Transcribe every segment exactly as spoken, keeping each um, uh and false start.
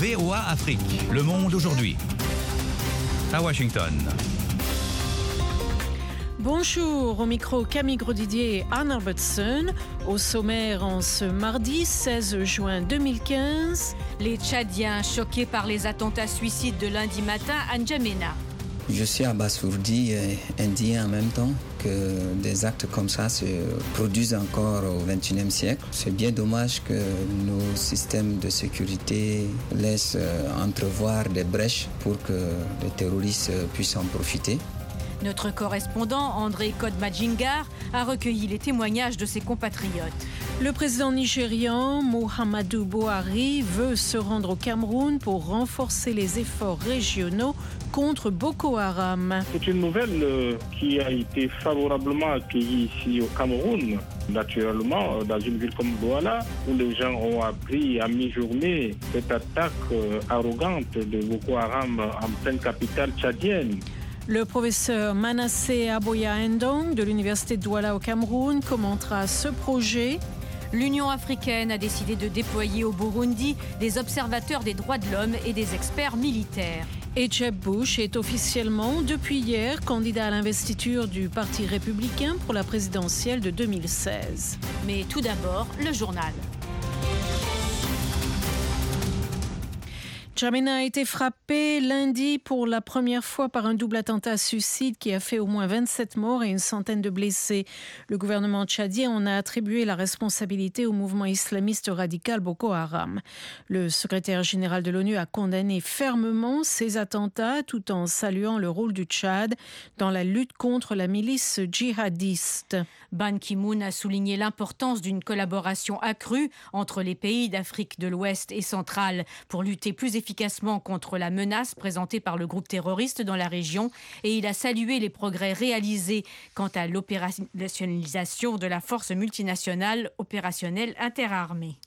V O A Afrique, le monde aujourd'hui. À Washington. Bonjour, au micro Camille Grosdidier et Anne Robertson. Au sommaire en ce mardi seize juin deux mille quinze. Les Tchadiens choqués par les attentats suicides de lundi matin à N'Djamena. Je suis abasourdi et indien en même temps que des actes comme ça se produisent encore au vingt et unième siècle. C'est bien dommage que nos systèmes de sécurité laissent entrevoir des brèches pour que les terroristes puissent en profiter. Notre correspondant André Kodmadjingar a recueilli les témoignages de ses compatriotes. Le président nigérian Muhammadu Buhari veut se rendre au Cameroun pour renforcer les efforts régionaux contre Boko Haram. C'est une nouvelle euh, qui a été favorablement accueillie ici au Cameroun. Naturellement, dans une ville comme Douala, où les gens ont appris à mi-journée cette attaque euh, arrogante de Boko Haram en pleine capitale tchadienne. Le professeur Manasseh Aboya Ndong de l'université de Douala au Cameroun commentera ce projet. L'Union africaine a décidé de déployer au Burundi des observateurs des droits de l'homme et des experts militaires. Et Jeb Bush est officiellement, depuis hier, candidat à l'investiture du Parti républicain pour la présidentielle de deux mille seize. Mais tout d'abord, le journal. N'Djamena a été frappé lundi pour la première fois par un double attentat suicide qui a fait au moins vingt-sept morts et une centaine de blessés. Le gouvernement tchadien en a attribué la responsabilité au mouvement islamiste radical Boko Haram. Le secrétaire général de l'ONU a condamné fermement ces attentats tout en saluant le rôle du Tchad dans la lutte contre la milice djihadiste. Ban Ki-moon a souligné l'importance d'une collaboration accrue entre les pays d'Afrique de l'Ouest et centrale pour lutter plus efficacement efficacement contre la menace présentée par le groupe terroriste dans la région et il a salué les progrès réalisés quant à l'opérationnalisation de la force multinationale opérationnelle interarmée.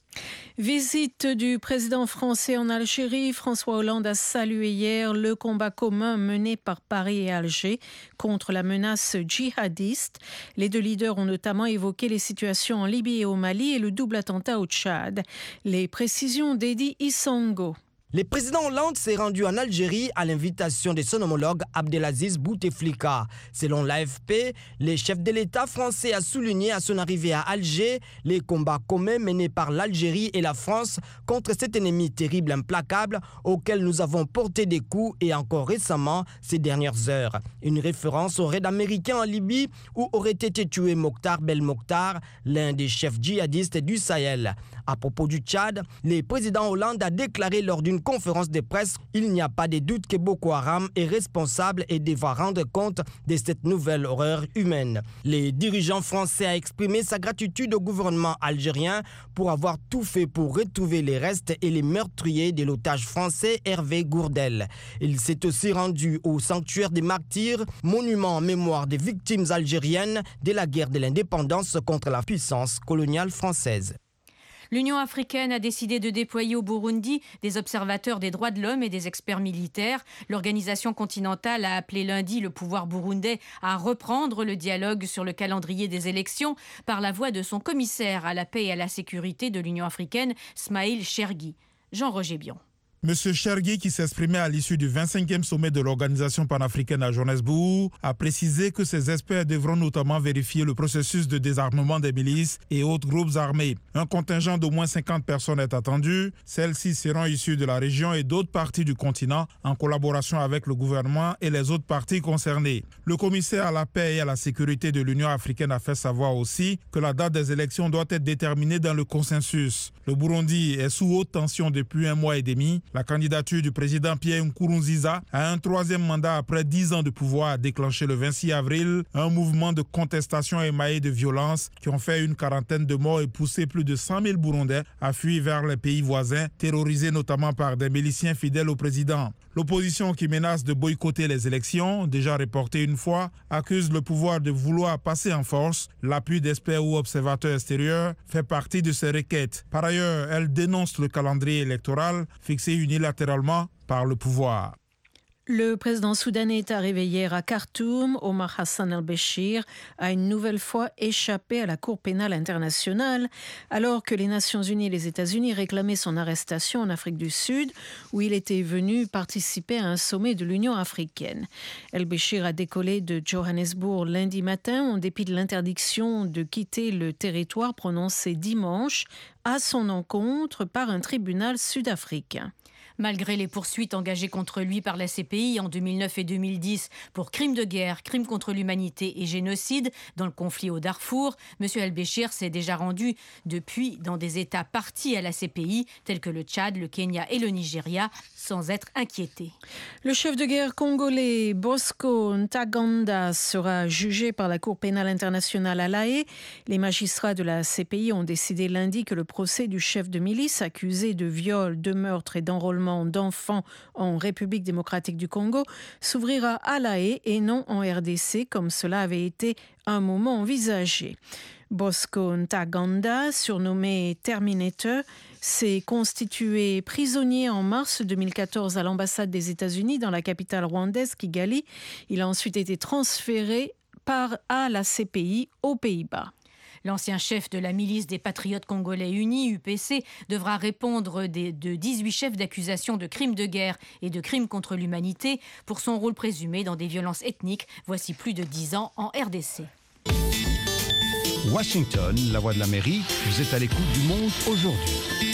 Visite du président français en Algérie. François Hollande a salué hier le combat commun mené par Paris et Alger contre la menace djihadiste. Les deux leaders ont notamment évoqué les situations en Libye et au Mali et le double attentat au Tchad. Les précisions d'Edi Issango. Le président Hollande s'est rendu en Algérie à l'invitation de son homologue Abdelaziz Bouteflika. Selon l'A F P, le chef de l'État français a souligné à son arrivée à Alger les combats communs menés par l'Algérie et la France contre cet ennemi terrible, implacable, auquel nous avons porté des coups et encore récemment ces dernières heures. Une référence au raid américain en Libye où aurait été tué Mokhtar Belmokhtar, l'un des chefs djihadistes du Sahel. À propos du Tchad, le président Hollande a déclaré lors d'une conférence de presse « Il n'y a pas de doute que Boko Haram est responsable et devra rendre compte de cette nouvelle horreur humaine ». Le dirigeant français a exprimé sa gratitude au gouvernement algérien pour avoir tout fait pour retrouver les restes et les meurtriers de l'otage français Hervé Gourdel. Il s'est aussi rendu au sanctuaire des martyrs, monument en mémoire des victimes algériennes de la guerre de l'indépendance contre la puissance coloniale française. L'Union africaine a décidé de déployer au Burundi des observateurs des droits de l'homme et des experts militaires. L'organisation continentale a appelé lundi le pouvoir burundais à reprendre le dialogue sur le calendrier des élections par la voix de son commissaire à la paix et à la sécurité de l'Union africaine, Smaïl Chergui. Jean-Roger Bion. Monsieur Chergui, qui s'exprimait à l'issue du vingt-cinquième sommet de l'organisation panafricaine à Johannesburg, a précisé que ces experts devront notamment vérifier le processus de désarmement des milices et autres groupes armés. Un contingent d'au moins cinquante personnes est attendu. Celles-ci seront issues de la région et d'autres parties du continent en collaboration avec le gouvernement et les autres parties concernées. Le commissaire à la paix et à la sécurité de l'Union africaine a fait savoir aussi que la date des élections doit être déterminée dans le consensus. Le Burundi est sous haute tension depuis un mois et demi. La candidature du président Pierre Nkurunziza à un troisième mandat après dix ans de pouvoir a déclenché le vingt-six avril un mouvement de contestation émaillé de violence qui ont fait une quarantaine de morts et poussé plus de cent mille Burundais à fuir vers les pays voisins, terrorisés notamment par des miliciens fidèles au président. L'opposition qui menace de boycotter les élections, déjà reportées une fois, accuse le pouvoir de vouloir passer en force. L'appui d'experts ou observateurs extérieurs fait partie de ces requêtes. Par ailleurs, elle dénonce le calendrier électoral fixé unilatéralement par le pouvoir. Le président soudanais est arrivé hier à Khartoum. Omar Hassan al-Béchir a une nouvelle fois échappé à la Cour pénale internationale alors que les Nations unies et les États-Unis réclamaient son arrestation en Afrique du Sud où il était venu participer à un sommet de l'Union africaine. El-Béchir a décollé de Johannesburg lundi matin en dépit de l'interdiction de quitter le territoire prononcée dimanche à son encontre par un tribunal sud-africain. Malgré les poursuites engagées contre lui par la C P I en deux mille neuf et deux mille dix pour crimes de guerre, crimes contre l'humanité et génocide dans le conflit au Darfour, M. El-Béchir s'est déjà rendu depuis dans des États partis à la C P I tels que le Tchad, le Kenya et le Nigeria sans être inquiété. Le chef de guerre congolais Bosco Ntaganda sera jugé par la Cour pénale internationale à La Haye. Les magistrats de la C P I ont décidé lundi que le procès du chef de milice accusé de viol, de meurtre et d'enrôlement d'enfants en République démocratique du Congo s'ouvrira à La Haye et non en R D C comme cela avait été un moment envisagé. Bosco Ntaganda, surnommé Terminator, s'est constitué prisonnier en mars deux mille quatorze à l'ambassade des États-Unis dans la capitale rwandaise Kigali. Il a ensuite été transféré par à la C P I aux Pays-Bas. L'ancien chef de la milice des Patriotes congolais unis, U P C, devra répondre des, de dix-huit chefs d'accusation de crimes de guerre et de crimes contre l'humanité pour son rôle présumé dans des violences ethniques, voici plus de dix ans en R D C. Washington, la voix de l'Amérique, vous êtes à l'écoute du Monde aujourd'hui.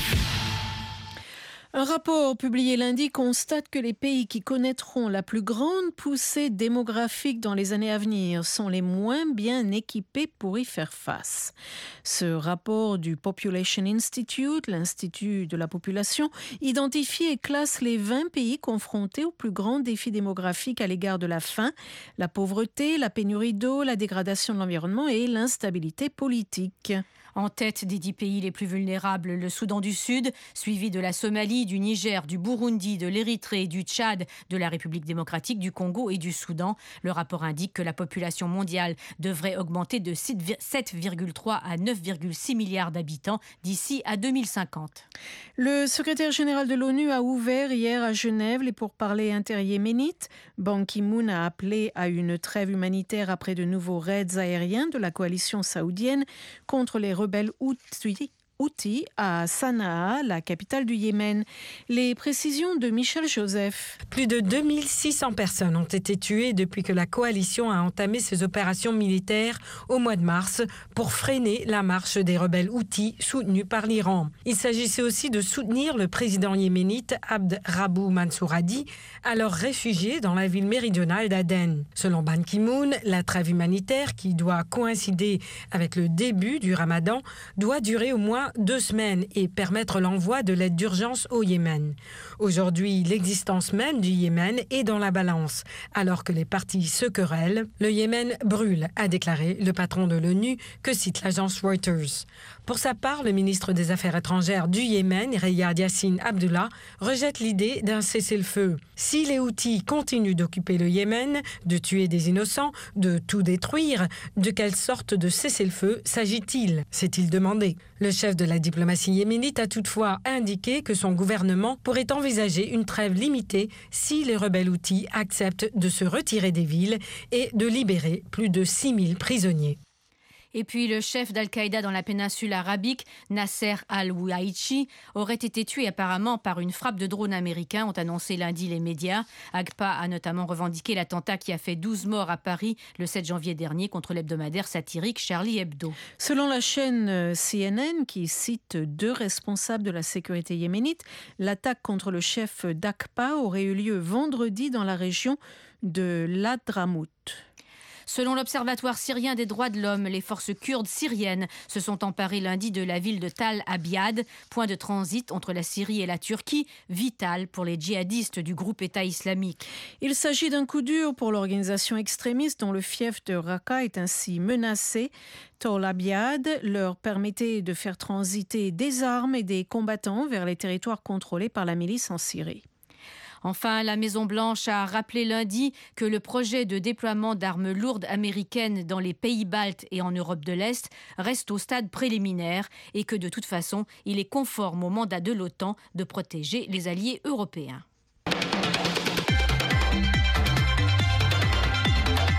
Un rapport publié lundi constate que les pays qui connaîtront la plus grande poussée démographique dans les années à venir sont les moins bien équipés pour y faire face. Ce rapport du Population Institute, l'Institut de la population, identifie et classe les vingt pays confrontés aux plus grands défis démographiques à l'égard de la faim, la pauvreté, la pénurie d'eau, la dégradation de l'environnement et l'instabilité politique. En tête des dix pays les plus vulnérables, le Soudan du Sud, suivi de la Somalie, du Niger, du Burundi, de l'Érythrée, du Tchad, de la République démocratique du Congo et du Soudan. Le rapport indique que la population mondiale devrait augmenter de sept virgule trois à neuf virgule six milliards d'habitants d'ici à deux mille cinquante. Le secrétaire général de l'ONU a ouvert hier à Genève les pourparlers inter-yéménites. Ban Ki-moon a appelé à une trêve humanitaire après de nouveaux raids aériens de la coalition saoudienne contre les rebelles Houthis Houthis à Sanaa, la capitale du Yémen. Les précisions de Michel Joseph. Plus de deux mille six cents personnes ont été tuées depuis que la coalition a entamé ses opérations militaires au mois de mars pour freiner la marche des rebelles Houthis soutenus par l'Iran. Il s'agissait aussi de soutenir le président yéménite Abd Rabbu Mansour Hadi, alors réfugié dans la ville méridionale d'Aden. Selon Ban Ki-moon, la trêve humanitaire, qui doit coïncider avec le début du Ramadan, doit durer au moins deux semaines et permettre l'envoi de l'aide d'urgence au Yémen. Aujourd'hui, l'existence même du Yémen est dans la balance. Alors que les partis se querellent, le Yémen brûle, a déclaré le patron de l'ONU, que cite l'agence Reuters. Pour sa part, le ministre des Affaires étrangères du Yémen, Riyad Yassin Abdullah, rejette l'idée d'un cessez-le-feu. Si les Houthis continuent d'occuper le Yémen, de tuer des innocents, de tout détruire, de quelle sorte de cessez-le-feu s'agit-il ? S'est-il demandé. Le chef de la diplomatie yéménite a toutefois indiqué que son gouvernement pourrait envisager une trêve limitée si les rebelles Houthis acceptent de se retirer des villes et de libérer plus de six mille prisonniers. Et puis le chef d'Al-Qaïda dans la péninsule arabique, Nasser al-Ouaichi, aurait été tué apparemment par une frappe de drone américain, ont annoncé lundi les médias. Agpa a notamment revendiqué l'attentat qui a fait douze morts à Paris le sept janvier dernier contre l'hebdomadaire satirique Charlie Hebdo. Selon la chaîne C N N, qui cite deux responsables de la sécurité yéménite, l'attaque contre le chef d'Agpa aurait eu lieu vendredi dans la région de l'Hadramout. Selon l'Observatoire syrien des droits de l'homme, les forces kurdes syriennes se sont emparées lundi de la ville de Tal Abyad, point de transit entre la Syrie et la Turquie, vital pour les djihadistes du groupe État islamique. Il s'agit d'un coup dur pour l'organisation extrémiste dont le fief de Raqqa est ainsi menacé. Tal Abyad leur permettait de faire transiter des armes et des combattants vers les territoires contrôlés par la milice en Syrie. Enfin, la Maison-Blanche a rappelé lundi que le projet de déploiement d'armes lourdes américaines dans les pays baltes et en Europe de l'Est reste au stade préliminaire et que de toute façon, il est conforme au mandat de l'OTAN de protéger les alliés européens.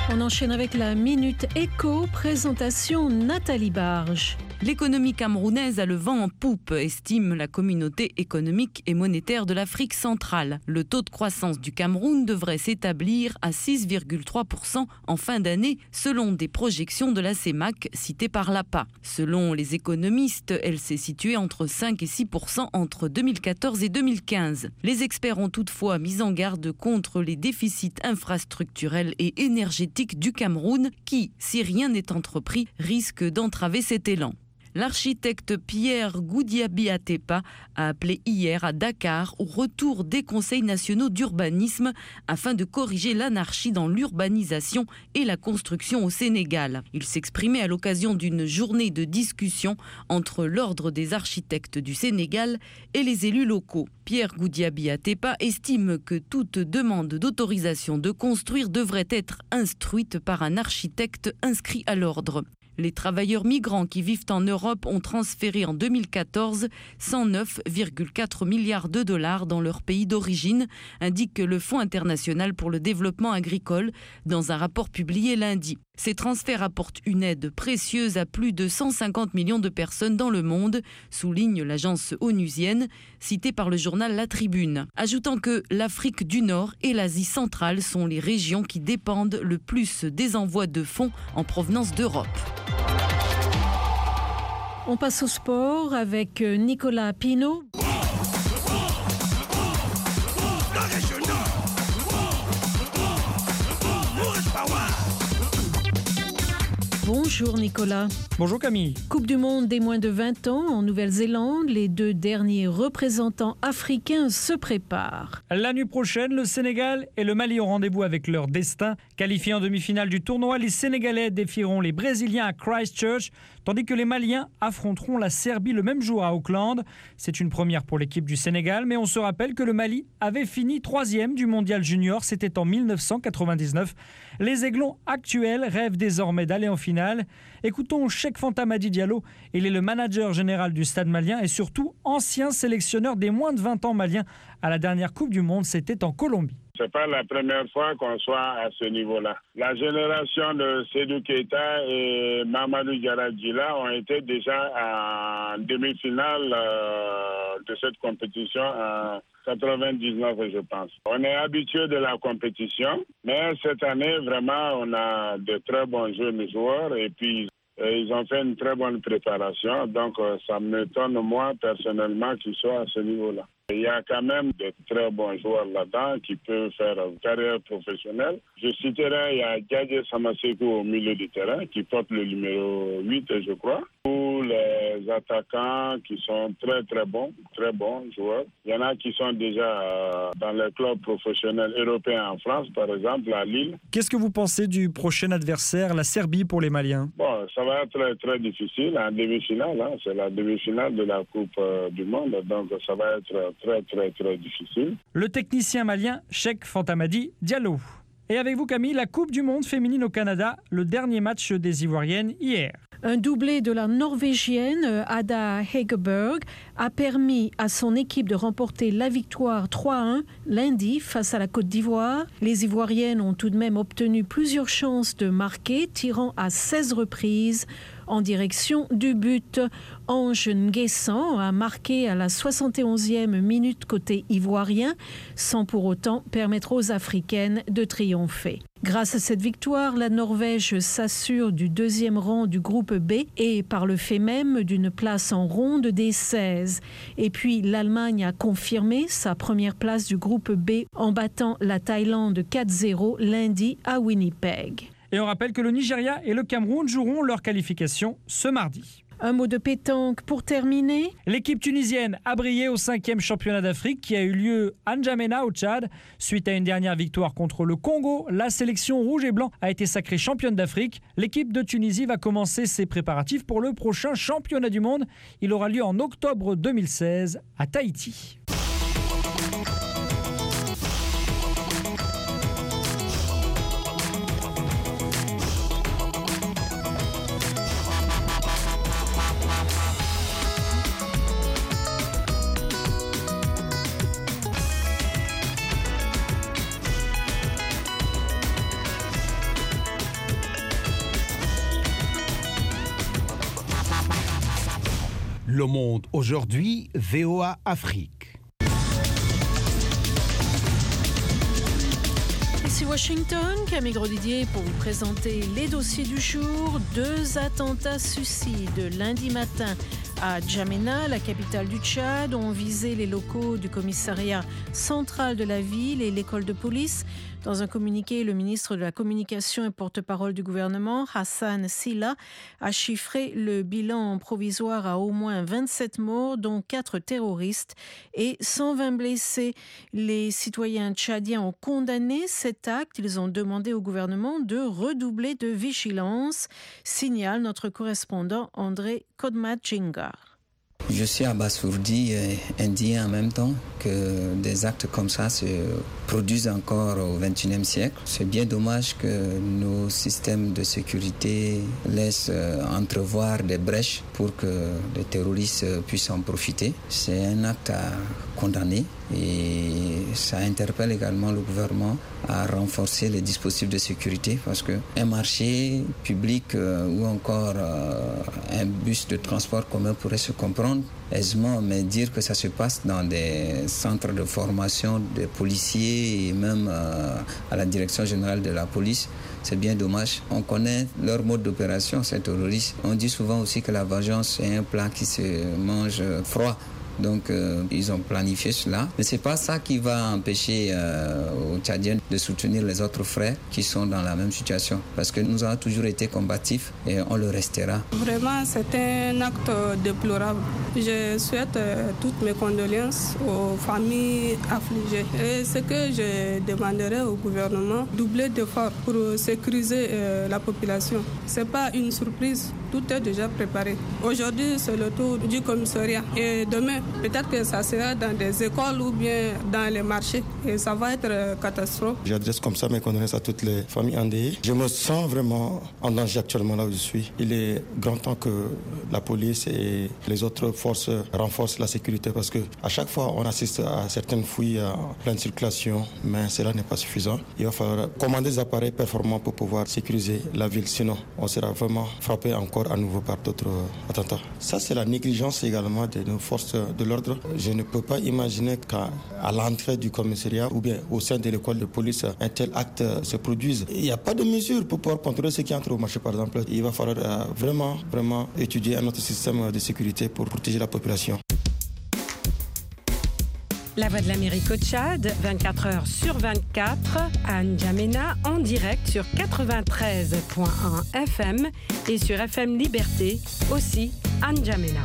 On enchaîne avec la Minute Éco, présentation Nathalie Barge. L'économie camerounaise a le vent en poupe, estime la communauté économique et monétaire de l'Afrique centrale. Le taux de croissance du Cameroun devrait s'établir à six virgule trois pour cent en fin d'année, selon des projections de la CEMAC citées par l'A P A. Selon les économistes, elle s'est située entre cinq et six pour cent entre deux mille quatorze et deux mille quinze. Les experts ont toutefois mis en garde contre les déficits infrastructurels et énergétiques du Cameroun qui, si rien n'est entrepris, risquent d'entraver cet élan. L'architecte Pierre Goudiaby Atepa a appelé hier à Dakar au retour des conseils nationaux d'urbanisme afin de corriger l'anarchie dans l'urbanisation et la construction au Sénégal. Il s'exprimait à l'occasion d'une journée de discussion entre l'Ordre des architectes du Sénégal et les élus locaux. Pierre Goudiaby Atepa estime que toute demande d'autorisation de construire devrait être instruite par un architecte inscrit à l'ordre. Les travailleurs migrants qui vivent en Europe ont transféré en deux mille quatorze cent neuf virgule quatre milliards de dollars dans leur pays d'origine, indique le Fonds international pour le développement agricole dans un rapport publié lundi. Ces transferts apportent une aide précieuse à plus de cent cinquante millions de personnes dans le monde, souligne l'agence onusienne, citée par le journal La Tribune, ajoutant que l'Afrique du Nord et l'Asie centrale sont les régions qui dépendent le plus des envois de fonds en provenance d'Europe. On passe au sport avec Nicolas Pinault. Bonjour Nicolas. Bonjour Camille. Coupe du monde des moins de vingt ans en Nouvelle-Zélande, les deux derniers représentants africains se préparent. La nuit prochaine, le Sénégal et le Mali ont rendez-vous avec leur destin. Qualifiés en demi-finale du tournoi, les Sénégalais défieront les Brésiliens à Christchurch, tandis que les Maliens affronteront la Serbie le même jour à Auckland. C'est une première pour l'équipe du Sénégal, mais on se rappelle que le Mali avait fini troisième du mondial junior, c'était en mille neuf cent quatre-vingt-dix-neuf. Les Aiglons actuels rêvent désormais d'aller en finale. Écoutons Cheikh Fanta Madi Diallo, il est le manager général du Stade malien et surtout ancien sélectionneur des moins de vingt ans maliens à la dernière Coupe du Monde, c'était en Colombie. C'est pas la première fois qu'on soit à ce niveau-là. La génération de Seydou Keita et Mamadou Diarra Djila ont été déjà en demi-finale euh, de cette compétition en quatre-vingt-dix-neuf, je pense. On est habitué de la compétition, mais cette année, vraiment, on a de très bons jeunes joueurs et puis euh, ils ont fait une très bonne préparation. Donc, euh, ça m'étonne, moi, personnellement, qu'ils soient à ce niveau-là. Il y a quand même de très bons joueurs là-dedans qui peuvent faire une carrière professionnelle. Je citerai, il y a Djadje Samasekou au milieu du terrain qui porte le numéro huit, je crois. Ou les attaquants qui sont très très bons, très bons joueurs. Il y en a qui sont déjà euh, dans les clubs professionnels européens en France, par exemple à Lille. Qu'est-ce que vous pensez du prochain adversaire, la Serbie pour les Maliens? Bon, ça va être très, très difficile en demi-finale. Hein. C'est la demi-finale de la Coupe euh, du Monde, donc ça va être très très très difficile. Le technicien malien Cheikh Fanta Madi Diallo. Et avec vous Camille, la Coupe du Monde féminine au Canada, le dernier match des Ivoiriennes hier. Un doublé de la Norvégienne Ada Hegerberg a permis à son équipe de remporter la victoire trois à un lundi face à la Côte d'Ivoire. Les Ivoiriennes ont tout de même obtenu plusieurs chances de marquer, tirant à seize reprises en direction du but. Ange Nguessan a marqué à la soixante et onzième minute côté ivoirien, sans pour autant permettre aux Africaines de triompher. Grâce à cette victoire, la Norvège s'assure du deuxième rang du groupe B et par le fait même d'une place en ronde des seize. Et puis l'Allemagne a confirmé sa première place du groupe B en battant la Thaïlande quatre zéro lundi à Winnipeg. Et on rappelle que le Nigeria et le Cameroun joueront leur qualification ce mardi. Un mot de pétanque pour terminer. L'équipe tunisienne a brillé au cinquième championnat d'Afrique qui a eu lieu à N'Djamena au Tchad. Suite à une dernière victoire contre le Congo, la sélection rouge et blanc a été sacrée championne d'Afrique. L'équipe de Tunisie va commencer ses préparatifs pour le prochain championnat du monde. Il aura lieu en octobre deux mille seize à Tahiti. Le Monde aujourd'hui, V O A Afrique. Ici Washington, Camille Grosdidier pour vous présenter les dossiers du jour. Deux attentats suicides lundi matin à N'Djamena, la capitale du Tchad, ont visé les locaux du commissariat central de la ville et l'école de police. Dans un communiqué, le ministre de la Communication et porte-parole du gouvernement, Hassan Silla, a chiffré le bilan provisoire à au moins vingt-sept morts, dont quatre terroristes et cent vingt blessés. Les citoyens tchadiens ont condamné cet acte. Ils ont demandé au gouvernement de redoubler de vigilance, signale notre correspondant André Kodmat-Djingar. Je suis abasourdi et indien en même temps que des actes comme ça se produisent encore au vingt et unième siècle. C'est bien dommage que nos systèmes de sécurité laissent entrevoir des brèches pour que les terroristes puissent en profiter. C'est un acte à condamner et ça interpelle également le gouvernement à renforcer les dispositifs de sécurité parce qu'un marché public euh, ou encore euh, un bus de transport commun pourrait se comprendre aisément, mais dire que ça se passe dans des centres de formation de policiers et même euh, à la direction générale de la police, c'est bien dommage. On connaît leur mode d'opération, ces terroristes. On dit souvent aussi que la vengeance est un plat qui se mange froid. Donc euh, ils ont planifié cela. Mais ce n'est pas ça qui va empêcher euh, aux Tchadiens de soutenir les autres frères qui sont dans la même situation. Parce que nous avons toujours été combatifs et on le restera. Vraiment, c'est un acte déplorable. Je souhaite euh, toutes mes condoléances aux familles affligées. Et ce que je demanderai au gouvernement, doubler d'efforts pour sécuriser euh, la population. Ce n'est pas une surprise. Tout est déjà préparé. Aujourd'hui, c'est le tour du commissariat. Et demain, peut-être que ça sera dans des écoles ou bien dans les marchés. Et ça va être catastrophe. J'adresse comme ça mes condoléances à toutes les familles endeuillées. Je me sens vraiment en danger actuellement là où je suis. Il est grand temps que la police et les autres forces renforcent la sécurité parce que à chaque fois, on assiste à certaines fouilles en pleine circulation, mais cela n'est pas suffisant. Il va falloir commander des appareils performants pour pouvoir sécuriser la ville. Sinon, on sera vraiment frappé encore à nouveau par d'autres attentats. Ça, c'est la négligence également de nos forces de l'ordre. Je ne peux pas imaginer qu'à l'entrée du commissariat ou bien au sein de l'école de police, un tel acte se produise. Il n'y a pas de mesure pour pouvoir contrôler ceux qui entrent au marché, par exemple. Il va falloir vraiment, vraiment étudier un autre système de sécurité pour protéger la population. La Voix de l'Amérique au Tchad, vingt-quatre heures sur vingt-quatre, à N'Djamena, en direct sur quatre-vingt-treize virgule un F M et sur F M Liberté, aussi à N'Djamena.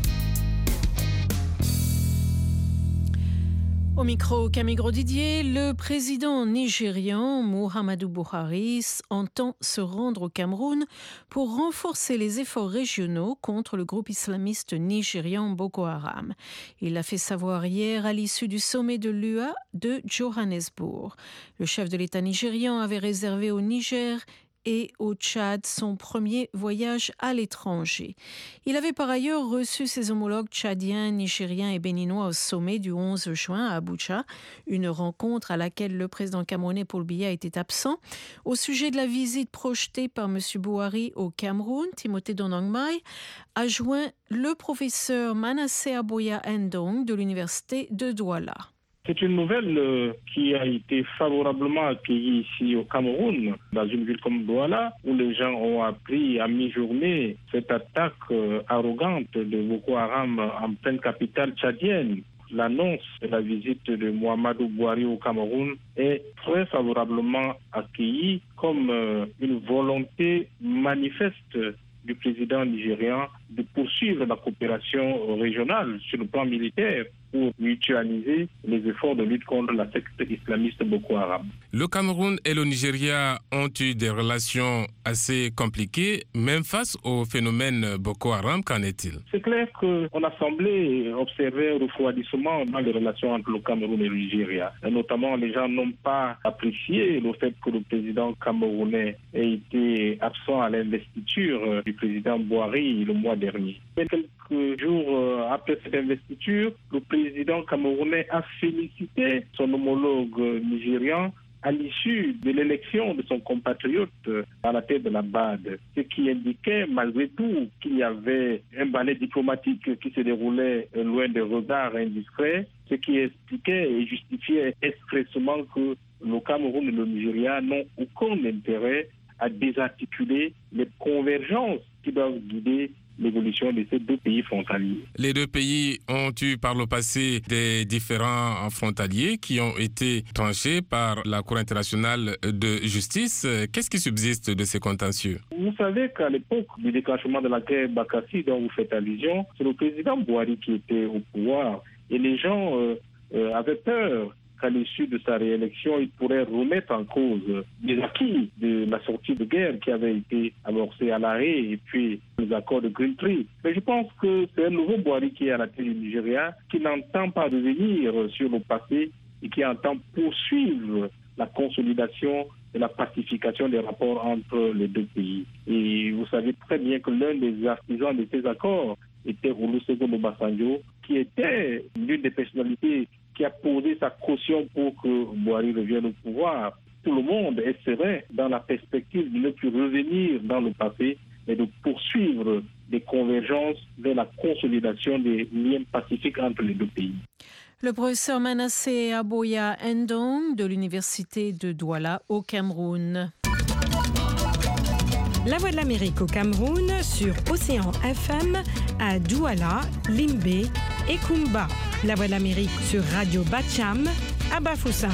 Au micro, Camille Grosdidier, le président nigérian Muhammadu Buhari entend se rendre au Cameroun pour renforcer les efforts régionaux contre le groupe islamiste nigérian Boko Haram. Il l'a fait savoir hier à l'issue du sommet de l'U A de Johannesburg. Le chef de l'État nigérian avait réservé au Niger et au Tchad son premier voyage à l'étranger. Il avait par ailleurs reçu ses homologues tchadiens, nigériens et béninois au sommet du onze juin à Abuja, une rencontre à laquelle le président camerounais Paul Biya était absent. Au sujet de la visite projetée par M. Buhari au Cameroun, Timothée Donangmai a joint le professeur Manasseh Aboya Ndong de l'université de Douala. C'est une nouvelle euh, qui a été favorablement accueillie ici au Cameroun, dans une ville comme Douala, où les gens ont appris à mi-journée cette attaque euh, arrogante de Boko Haram en pleine capitale tchadienne. L'annonce de la visite de Muhammadu Buhari au Cameroun est très favorablement accueillie comme euh, une volonté manifeste du président nigérian de poursuivre la coopération régionale sur le plan militaire pour mutualiser les efforts de lutte contre la secte islamiste Boko Haram. Le Cameroun et le Nigeria ont eu des relations assez compliquées, même face au phénomène Boko Haram. Qu'en est-il? C'est clair qu'on a semblé observer un refroidissement dans les relations entre le Cameroun et le Nigeria. Et notamment, les gens n'ont pas apprécié le fait que le président camerounais ait été absent à l'investiture du président Buhari le mois dernier. Mais quelques jours après cette investiture, le président camerounais a félicité son homologue nigérian à l'issue de l'élection de son compatriote à la tête de la B A D, ce qui indiquait malgré tout qu'il y avait un balai diplomatique qui se déroulait loin des regards indiscrets, ce qui expliquait et justifiait expressément que le Cameroun et le Nigeria n'ont aucun intérêt à désarticuler les convergences qui doivent guider l'évolution de ces deux pays frontaliers. Les deux pays ont eu par le passé des différends frontaliers qui ont été tranchés par la Cour internationale de justice. Qu'est-ce qui subsiste de ces contentieux? Vous savez qu'à l'époque du déclenchement de la guerre Bakassi dont vous faites allusion, c'est le président Boari qui était au pouvoir et les gens euh, euh, avaient peur qu'à l'issue de sa réélection, il pourrait remettre en cause les acquis de la sortie de guerre qui avait été amorcée à l'arrêt et puis les accords de Green Tree. Mais je pense que c'est un nouveau Boari qui est à la tête du Nigeria, qui n'entend pas revenir sur le passé et qui entend poursuivre la consolidation et la pacification des rapports entre les deux pays. Et vous savez très bien que l'un des artisans de ces accords était Olusegun Obasanjo, qui était l'une des personnalités qui a posé sa caution pour que Boari revienne au pouvoir. Tout le monde essaierait, dans la perspective de ne plus revenir dans le passé, mais de poursuivre des convergences vers la consolidation des liens pacifiques entre les deux pays. Le professeur Manasseh Aboya Ndong de l'Université de Douala au Cameroun. La Voix de l'Amérique au Cameroun sur Océan F M à Douala, Limbe et Kumba. La Voix de l'Amérique sur Radio Bacham à Bafoussam.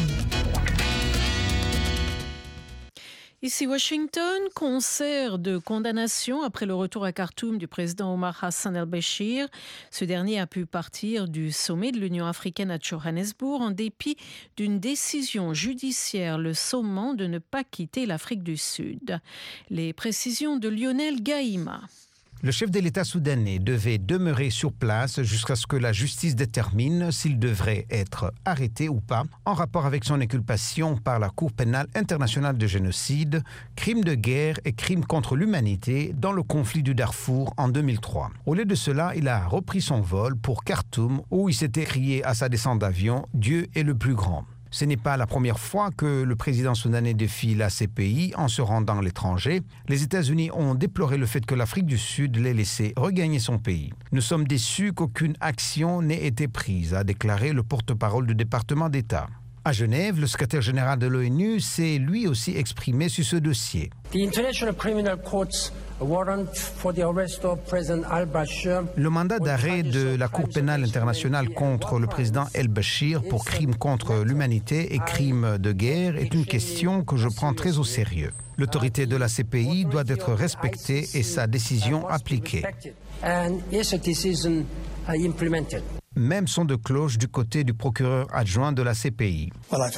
Ici Washington, concert de condamnation après le retour à Khartoum du président Omar Hassan el-Béchir. Ce dernier a pu partir du sommet de l'Union africaine à Johannesburg en dépit d'une décision judiciaire le sommant de ne pas quitter l'Afrique du Sud. Les précisions de Lionel Gaïma. Le chef de l'État soudanais devait demeurer sur place jusqu'à ce que la justice détermine s'il devrait être arrêté ou pas, en rapport avec son inculpation par la Cour pénale internationale de génocide, crimes de guerre et crimes contre l'humanité dans le conflit du Darfour en deux mille trois. Au lieu de cela, il a repris son vol pour Khartoum où il s'était crié à sa descente d'avion « Dieu est le plus grand ». Ce n'est pas la première fois que le président soudanais défie la C P I en se rendant à l'étranger. Les États-Unis ont déploré le fait que l'Afrique du Sud l'ait laissé regagner son pays. Nous sommes déçus qu'aucune action n'ait été prise, a déclaré le porte-parole du département d'État. À Genève, le secrétaire général de l'ONU s'est lui aussi exprimé sur ce dossier. Le mandat d'arrêt de la Cour pénale internationale contre le président el-Béchir pour crimes contre l'humanité et crimes de guerre est une question que je prends très au sérieux. L'autorité de la C P I doit être respectée et sa décision appliquée. Mêmes sons de cloche du côté du procureur adjoint de la C P I.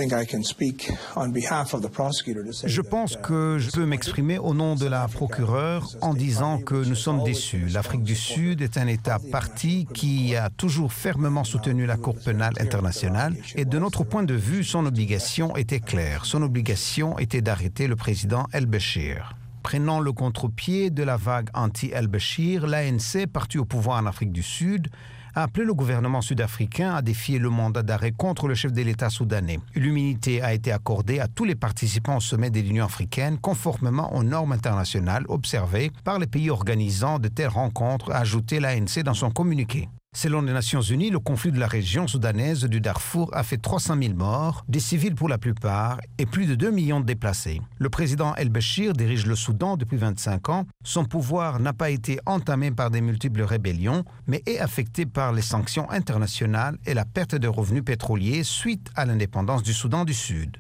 Je pense que je peux m'exprimer au nom de la procureure en disant que nous sommes déçus. L'Afrique du Sud est un État parti qui a toujours fermement soutenu la Cour pénale internationale et de notre point de vue, son obligation était claire. Son obligation était d'arrêter le président el-Béchir. Prenant le contre-pied de la vague anti-el-Béchir, l'A N C, parti au pouvoir en Afrique du Sud, a appelé le gouvernement sud-africain à défier le mandat d'arrêt contre le chef de l'État soudanais. L'immunité a été accordée à tous les participants au sommet de l'Union africaine, conformément aux normes internationales observées par les pays organisant de telles rencontres, a ajouté l'A N C dans son communiqué. Selon les Nations Unies, le conflit de la région soudanaise du Darfour a fait trois cent mille morts, des civils pour la plupart, et plus de deux millions de déplacés. Le président el-Béchir dirige le Soudan depuis vingt-cinq ans. Son pouvoir n'a pas été entamé par des multiples rébellions, mais est affecté par les sanctions internationales et la perte de revenus pétroliers suite à l'indépendance du Soudan du Sud.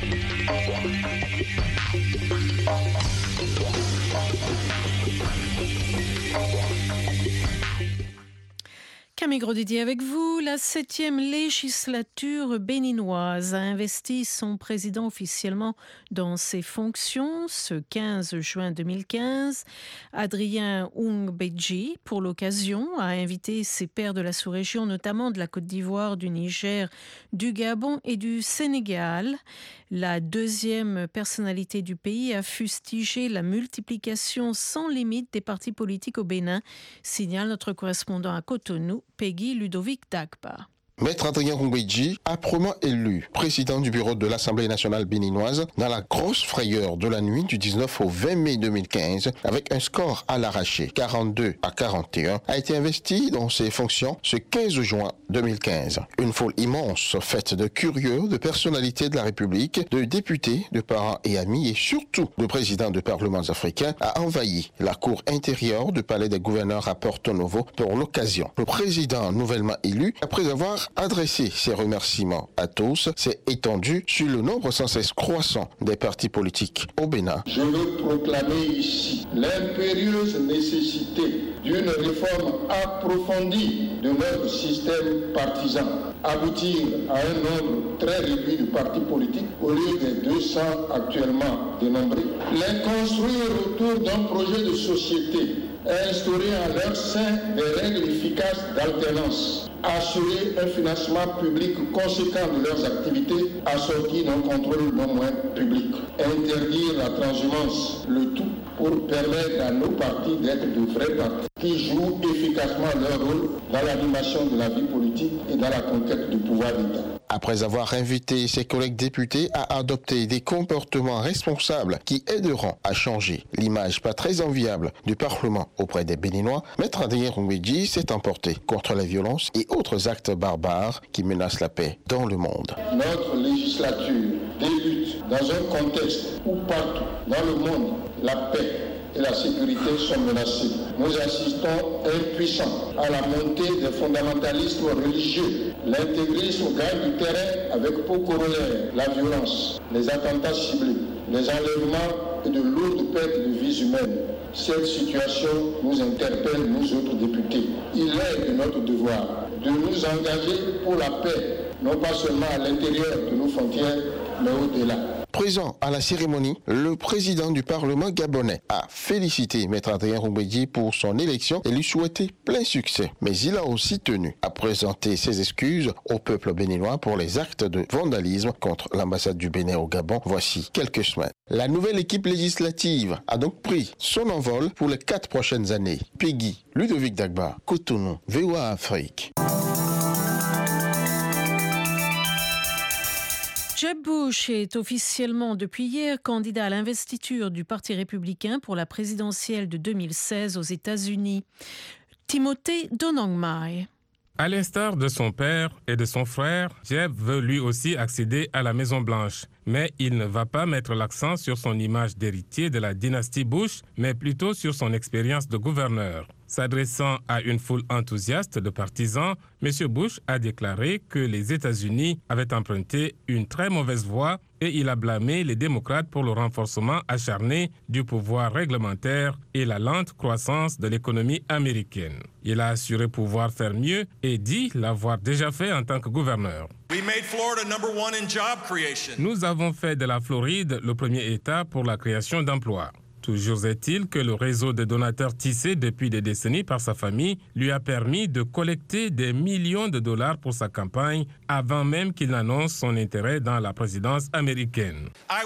Camille Grosdidier avec vous. La septième législature béninoise a investi son président officiellement dans ses fonctions ce quinze juin deux mille quinze. Adrien Oung-Bedji, pour l'occasion, a invité ses pairs de la sous-région, notamment de la Côte d'Ivoire, du Niger, du Gabon et du Sénégal. La deuxième personnalité du pays a fustigé la multiplication sans limite des partis politiques au Bénin, signale notre correspondant à Cotonou, Peggy Ludovic Dagba. Maître Adrien Rungweji, âprement élu président du bureau de l'Assemblée nationale béninoise dans la grosse frayeur de la nuit du dix-neuf au vingt mai deux mille quinze, avec un score à l'arraché, quarante-deux à quarante et un, a été investi dans ses fonctions ce quinze juin deux mille quinze. Une foule immense, faite de curieux, de personnalités de la République, de députés, de parents et amis et surtout de présidents de parlements africains, a envahi la cour intérieure du palais des gouverneurs à Porto Novo pour l'occasion. Le président nouvellement élu, après avoir adressé ses remerciements à tous, s'est étendu sur le nombre sans cesse croissant des partis politiques au Bénin. Je veux proclamer ici l'impérieuse nécessité d'une réforme approfondie de notre système partisan, aboutir à un nombre très réduit de partis politiques au lieu des deux cents actuellement dénombrés, les construire autour d'un projet de société, instaurer en leur sein des règles efficaces d'alternance, assurer un financement public conséquent de leurs activités assorti d'un contrôle non moins public, interdire la transhumance, le tout pour permettre à nos partis d'être de vrais partis qui jouent efficacement leur rôle dans l'animation de la vie politique et dans la conquête du pouvoir d'État. Après avoir invité ses collègues députés à adopter des comportements responsables qui aideront à changer l'image pas très enviable du Parlement auprès des Béninois, Maître Adrien Rungweji s'est emporté contre la violence et autres actes barbares qui menacent la paix dans le monde. Notre législature débute dans un contexte où partout dans le monde la paix et la sécurité sont menacées. Nous assistons impuissants à la montée des fondamentalismes religieux. L'intégrisme gagne du terrain avec pour corollaire la violence, les attentats ciblés, les enlèvements et de lourdes pertes de vies humaines. Cette situation nous interpelle, nous autres députés. Il est de notre devoir de nous engager pour la paix, non pas seulement à l'intérieur de nos frontières, mais au-delà. Présent à la cérémonie, le président du Parlement gabonais a félicité Maître Adrien Rungweji pour son élection et lui souhaité plein succès. Mais il a aussi tenu à présenter ses excuses au peuple béninois pour les actes de vandalisme contre l'ambassade du Bénin au Gabon voici quelques semaines. La nouvelle équipe législative a donc pris son envol pour les quatre prochaines années. Peggy, Ludovic Dagba, Cotonou, V O A Afrique. Jeb Bush est officiellement depuis hier candidat à l'investiture du Parti républicain pour la présidentielle de deux mille seize aux États-Unis. Timothée Donongmai. À l'instar de son père et de son frère, Jeb veut lui aussi accéder à la Maison-Blanche. Mais il ne va pas mettre l'accent sur son image d'héritier de la dynastie Bush, mais plutôt sur son expérience de gouverneur. S'adressant à une foule enthousiaste de partisans, M. Bush a déclaré que les États-Unis avaient emprunté une très mauvaise voie et il a blâmé les démocrates pour le renforcement acharné du pouvoir réglementaire et la lente croissance de l'économie américaine. Il a assuré pouvoir faire mieux et dit l'avoir déjà fait en tant que gouverneur. Nous avons fait de la Floride le premier État pour la création d'emplois. Toujours est-il que le réseau de donateurs tissé depuis des décennies par sa famille lui a permis de collecter des millions de dollars pour sa campagne avant même qu'il n'annonce son intérêt dans la présidence américaine.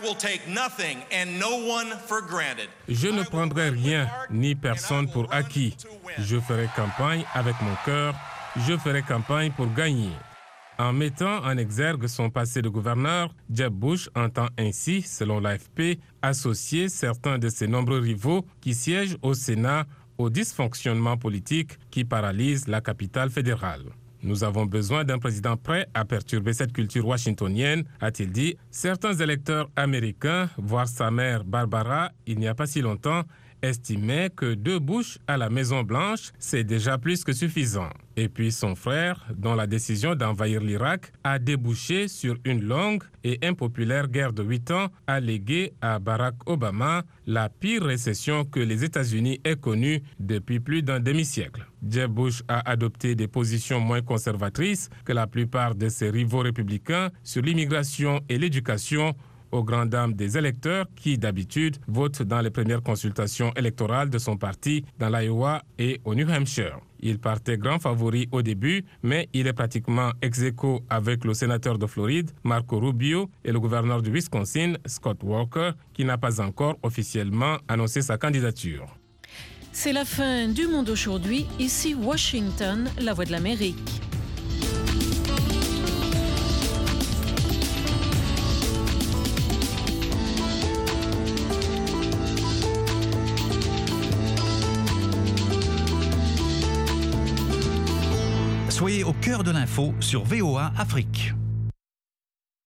Je ne prendrai rien ni personne pour acquis. Je ferai campagne avec mon cœur. Je ferai campagne pour gagner. En mettant en exergue son passé de gouverneur, Jeb Bush entend ainsi, selon l'A F P, associer certains de ses nombreux rivaux qui siègent au Sénat au dysfonctionnement politique qui paralyse la capitale fédérale. Nous avons besoin d'un président prêt à perturber cette culture washingtonienne, a-t-il dit. Certains électeurs américains, voire sa mère Barbara, il n'y a pas si longtemps, estimaient que deux Bush à la Maison-Blanche, c'est déjà plus que suffisant. Et puis son frère, dont la décision d'envahir l'Irak a débouché sur une longue et impopulaire guerre de huit ans, a légué à Barack Obama la pire récession que les États-Unis aient connue depuis plus d'un demi-siècle. Jeb Bush a adopté des positions moins conservatrices que la plupart de ses rivaux républicains sur l'immigration et l'éducation, aux grandes dames des électeurs qui, d'habitude, votent dans les premières consultations électorales de son parti dans l'Iowa et au New Hampshire. Il partait grand favori au début, mais il est pratiquement ex-aequo avec le sénateur de Floride, Marco Rubio, et le gouverneur du Wisconsin, Scott Walker, qui n'a pas encore officiellement annoncé sa candidature. C'est la fin du Monde aujourd'hui. Ici Washington, la voix de l'Amérique. cœur de l'info sur V O A Afrique.